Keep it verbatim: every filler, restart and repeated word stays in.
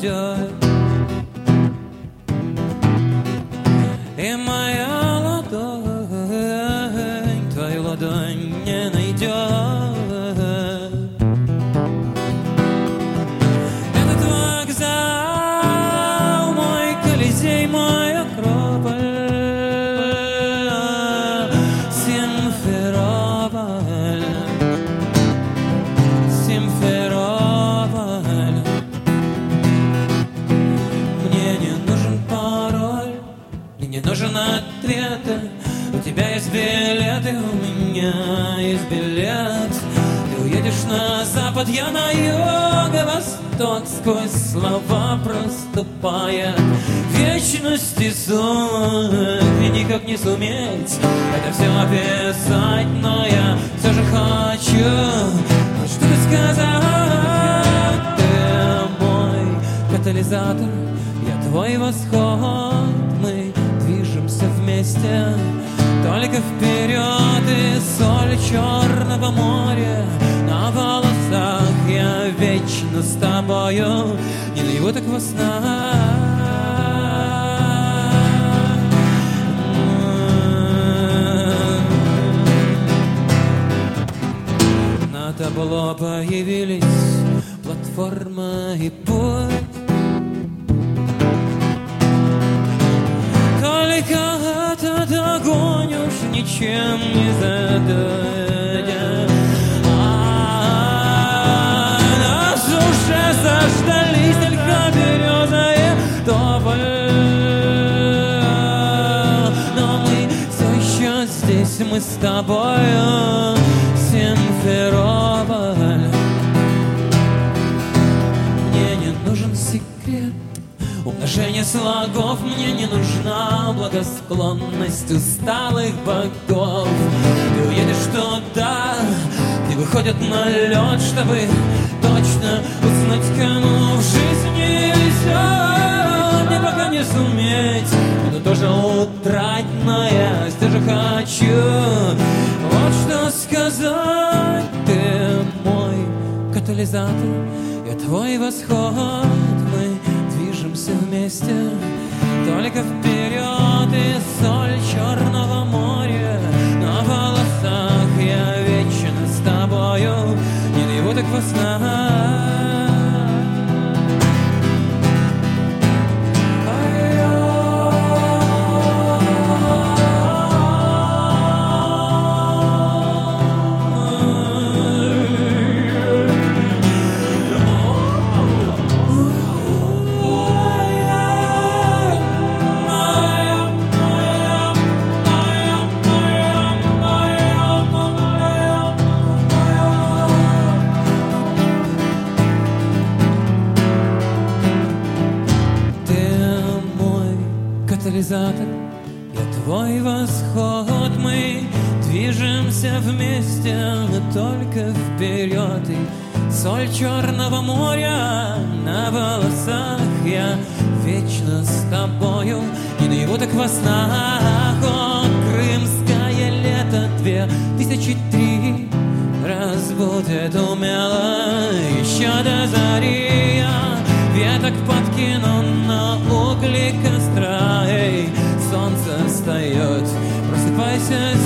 найдет. И моя ладонь твою ладонь не найдет. Этот вокзал, мой Колизей, мой Акрополь, Симферополь, Симферополь. Мне не нужен пароль, мне не нужен ответ. У тебя есть билеты, у меня есть билет. Ты уедешь на запад, я на юг и восток. Сквозь слова проступая вечности сумок. И никак не суметь это все описать, но я все же хочу что-то сказать. Ты мой катализатор, я твой восход. Мы движемся вместе только вперед, и соль Черного моря на волосах. Я вечно с тобою, не наяву, так во снах. На табло появились платформа и путь. Только этот огонь уж ничем не зададя. А нас уже заждались только береза и тополь. Но мы все еще здесь, мы с тобою, Симферополь. Мне не нужен секрет умножение слогов, мне не нужна благосклонность усталых богов. Ты уедешь туда, где выходят на лед, чтобы точно узнать, кому в жизни везет. Мне пока не суметь, буду тоже утрать, но я все же хочу вот что сказать. Ты мой катализатор, я твой восход. Мы движемся вместе только вперед, и соль Черного моря на волосах. Я вечно с тобою, не наяву, так во снах. Катализатор, я твой восход. Мы движемся вместе только вперед, и соль Черного моря на волосах. Я вечно с тобою, не наяву, так во снах. О, крымское лето две тысячи три разбудит умело еще до зари. Я веток подкину на угли костра. Эй, солнце встает, просыпайся,